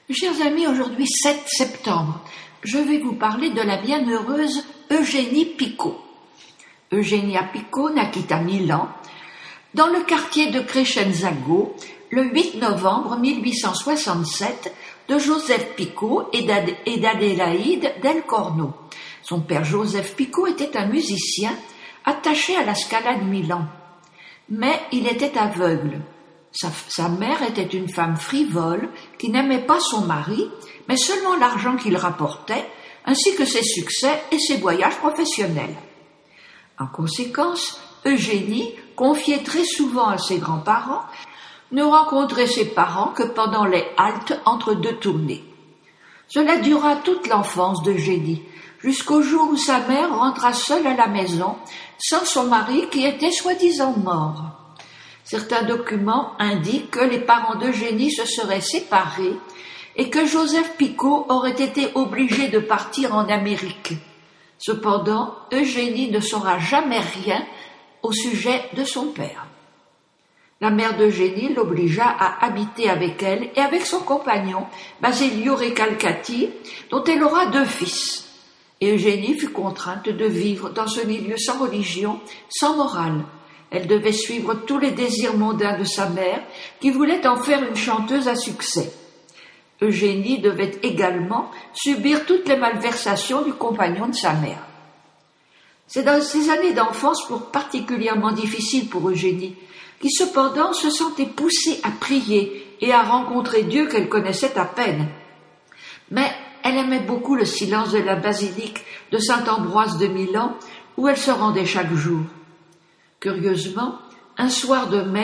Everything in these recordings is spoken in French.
Chers amis, aujourd'hui 7 septembre, je vais vous parler de la bienheureuse Eugénie Picot. Eugenia Picot naquit à Milan, dans le quartier de Crescenzago, le 8 novembre 1867, de Joseph Picot et d'Adélaïde del Corno. Son père Joseph Picot était un musicien attaché à la Scala de Milan, mais il était aveugle. Sa mère était une femme frivole qui n'aimait pas son mari, mais seulement l'argent qu'il rapportait, ainsi que ses succès et ses voyages professionnels. En conséquence, Eugénie confiait très souvent à ses grands-parents, ne rencontrait ses parents que pendant les haltes entre deux tournées. Cela dura toute l'enfance d'Eugénie, jusqu'au jour où sa mère rentra seule à la maison, sans son mari qui était soi-disant mort. Certains documents indiquent que les parents d'Eugénie se seraient séparés et que Joseph Picot aurait été obligé de partir en Amérique. Cependant, Eugénie ne saura jamais rien au sujet de son père. La mère d'Eugénie l'obligea à habiter avec elle et avec son compagnon, Basilio Recalcati, dont elle aura 2 fils. Et Eugénie fut contrainte de vivre dans ce milieu sans religion, sans morale. Elle devait suivre tous les désirs mondains de sa mère, qui voulait en faire une chanteuse à succès. Eugénie devait également subir toutes les malversations du compagnon de sa mère. C'est dans ces années d'enfance particulièrement difficiles pour Eugénie, qui cependant se sentait poussée à prier et à rencontrer Dieu qu'elle connaissait à peine. Mais elle aimait beaucoup le silence de la basilique de Saint-Ambroise de Milan, où elle se rendait chaque jour. Curieusement, un soir de mai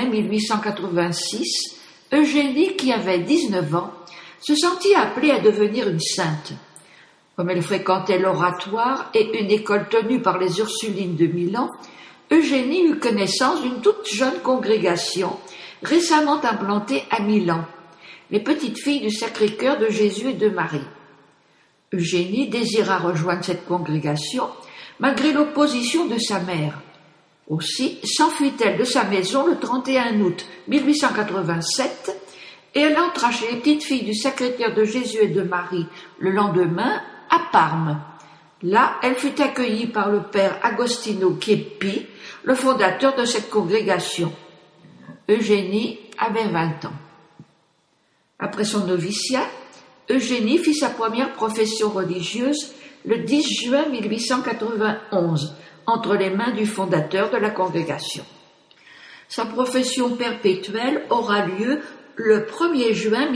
1886, Eugénie, qui avait 19 ans, se sentit appelée à devenir une sainte. Comme elle fréquentait l'oratoire et une école tenue par les Ursulines de Milan, Eugénie eut connaissance d'une toute jeune congrégation récemment implantée à Milan, les petites filles du Sacré-Cœur de Jésus et de Marie. Eugénie désira rejoindre cette congrégation malgré l'opposition de sa mère. Aussi s'enfuit-elle de sa maison le 31 août 1887 et elle entra chez les petites filles du Sacré-Cœur de Jésus et de Marie le lendemain à Parme. Là, elle fut accueillie par le père Agostino Chieppi, le fondateur de cette congrégation. Eugénie avait 20 ans. Après son noviciat, Eugénie fit sa première profession religieuse le 10 juin 1891, entre les mains du fondateur de la congrégation. Sa profession perpétuelle aura lieu le 1er juin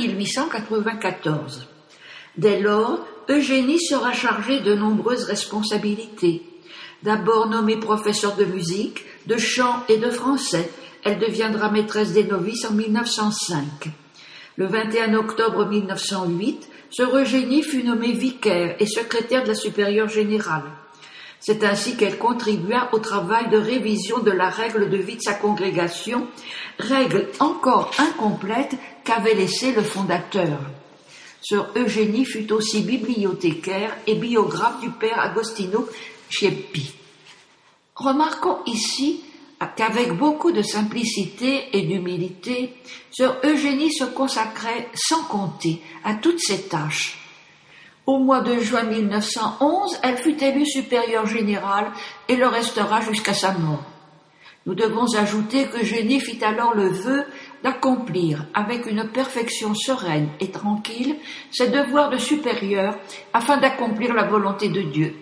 1894. Dès lors, Eugénie sera chargée de nombreuses responsabilités. D'abord nommée professeure de musique, de chant et de français, elle deviendra maîtresse des novices en 1905. Le 21 octobre 1908, sœur Eugénie fut nommée vicaire et secrétaire de la supérieure générale. C'est ainsi qu'elle contribua au travail de révision de la règle de vie de sa congrégation, règle encore incomplète qu'avait laissée le fondateur. Sœur Eugénie fut aussi bibliothécaire et biographe du père Agostino Chieppi. Remarquons ici qu'avec beaucoup de simplicité et d'humilité, sœur Eugénie se consacrait sans compter à toutes ses tâches. Au mois de juin 1911, elle fut élue supérieure générale et le restera jusqu'à sa mort. Nous devons ajouter qu'Eugénie fit alors le vœu d'accomplir avec une perfection sereine et tranquille ses devoirs de supérieure afin d'accomplir la volonté de Dieu.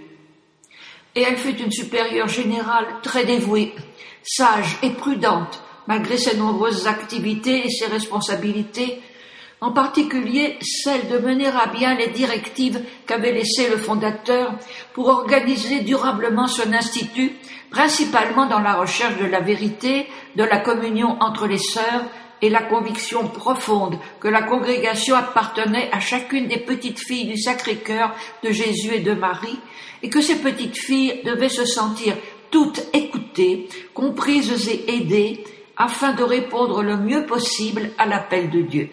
Et elle fut une supérieure générale très dévouée, sage et prudente, malgré ses nombreuses activités et ses responsabilités, en particulier celle de mener à bien les directives qu'avait laissées le fondateur pour organiser durablement son institut, principalement dans la recherche de la vérité, de la communion entre les sœurs et la conviction profonde que la congrégation appartenait à chacune des petites filles du Sacré-Cœur de Jésus et de Marie, et que ces petites filles devaient se sentir toutes écoutées, comprises et aidées, afin de répondre le mieux possible à l'appel de Dieu.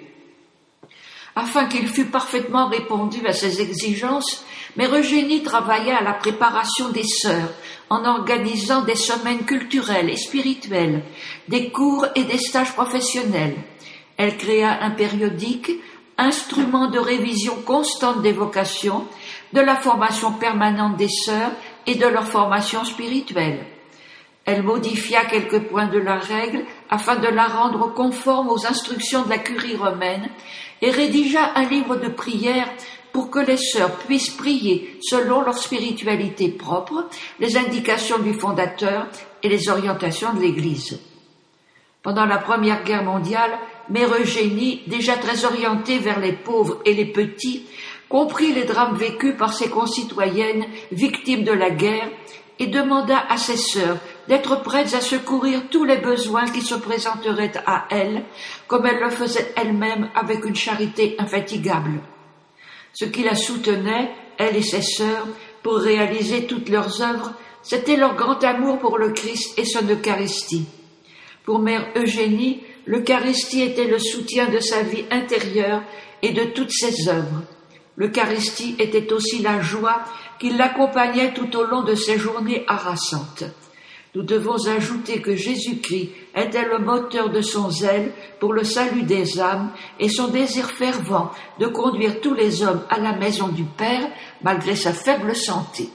Afin qu'il fût parfaitement répondu à ces exigences, Mère Eugénie travailla à la préparation des sœurs, en organisant des semaines culturelles et spirituelles, des cours et des stages professionnels. Elle créa un périodique instrument de révision constante des vocations, de la formation permanente des sœurs et de leur formation spirituelle. Elle modifia quelques points de la règle afin de la rendre conforme aux instructions de la curie romaine et rédigea un livre de prières pour que les sœurs puissent prier selon leur spiritualité propre, les indications du fondateur et les orientations de l'Église. Pendant la Première Guerre mondiale, Mère Eugénie, déjà très orientée vers les pauvres et les petits, comprit les drames vécus par ses concitoyennes victimes de la guerre et demanda à ses sœurs d'être prêtes à secourir tous les besoins qui se présenteraient à elle, comme elle le faisait elle-même avec une charité infatigable. Ce qui la soutenait, elle et ses sœurs, pour réaliser toutes leurs œuvres, c'était leur grand amour pour le Christ et son Eucharistie. Pour Mère Eugénie, l'Eucharistie était le soutien de sa vie intérieure et de toutes ses œuvres. L'Eucharistie était aussi la joie qui l'accompagnait tout au long de ses journées harassantes. Nous devons ajouter que Jésus-Christ était le moteur de son zèle pour le salut des âmes et son désir fervent de conduire tous les hommes à la maison du Père malgré sa faible santé.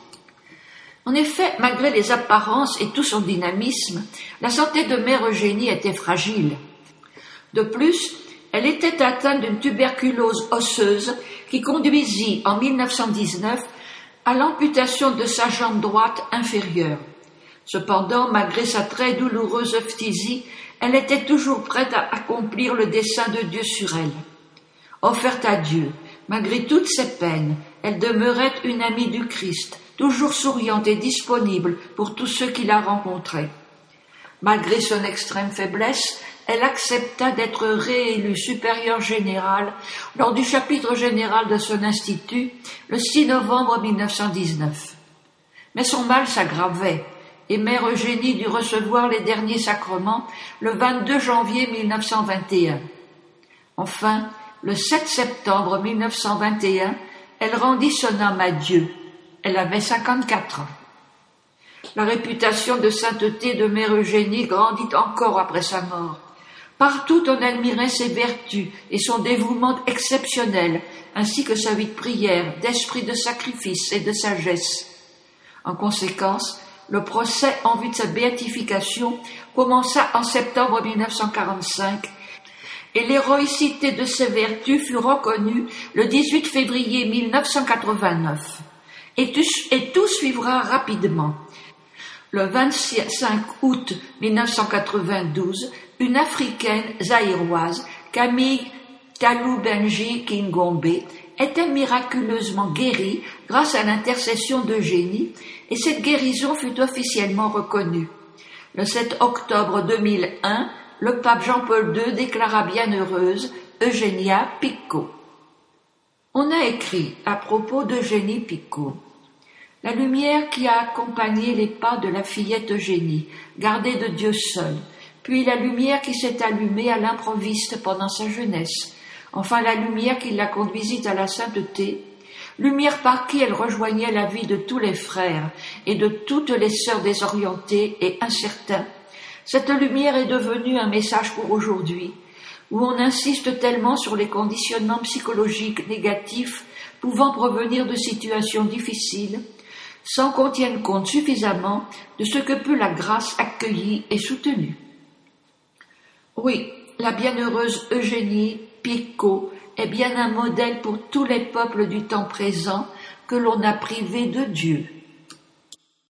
En effet, malgré les apparences et tout son dynamisme, la santé de Mère Eugénie était fragile. De plus, elle était atteinte d'une tuberculose osseuse qui conduisit en 1919 à l'amputation de sa jambe droite inférieure. Cependant, malgré sa très douloureuse phtisie, elle était toujours prête à accomplir le dessein de Dieu sur elle. Offerte à Dieu, malgré toutes ses peines, elle demeurait une amie du Christ, toujours souriante et disponible pour tous ceux qui la rencontraient. Malgré son extrême faiblesse, elle accepta d'être réélue supérieure générale lors du chapitre général de son institut le 6 novembre 1919. Mais son mal s'aggravait et Mère Eugénie dut recevoir les derniers sacrements le 22 janvier 1921. Enfin, le 7 septembre 1921, elle rendit son âme à Dieu. Elle avait 54 ans. La réputation de sainteté de Mère Eugénie grandit encore après sa mort. Partout on admirait ses vertus et son dévouement exceptionnel, ainsi que sa vie de prière, d'esprit de sacrifice et de sagesse. En conséquence, le procès en vue de sa béatification commença en septembre 1945 et l'héroïcité de ses vertus fut reconnue le 18 février 1989. Et tout suivra rapidement. Le 25 août 1992, une Africaine zaïroise, Camille Talou-Benji Kingombe, était miraculeusement guérie grâce à l'intercession d'Eugénie et cette guérison fut officiellement reconnue. Le 7 octobre 2001, le pape Jean-Paul II déclara bienheureuse Eugenia Picot. On a écrit à propos d'Eugénie Picot: la lumière qui a accompagné les pas de la fillette Eugénie, gardée de Dieu seul, puis la lumière qui s'est allumée à l'improviste pendant sa jeunesse, enfin la lumière qui la conduisit à la sainteté, lumière par qui elle rejoignait la vie de tous les frères et de toutes les sœurs désorientées et incertains. Cette lumière est devenue un message pour aujourd'hui, où on insiste tellement sur les conditionnements psychologiques négatifs pouvant provenir de situations difficiles, sans qu'on tienne compte suffisamment de ce que peut la grâce accueillie et soutenue. Oui, la bienheureuse Eugénie Picot est bien un modèle pour tous les peuples du temps présent que l'on a privés de Dieu.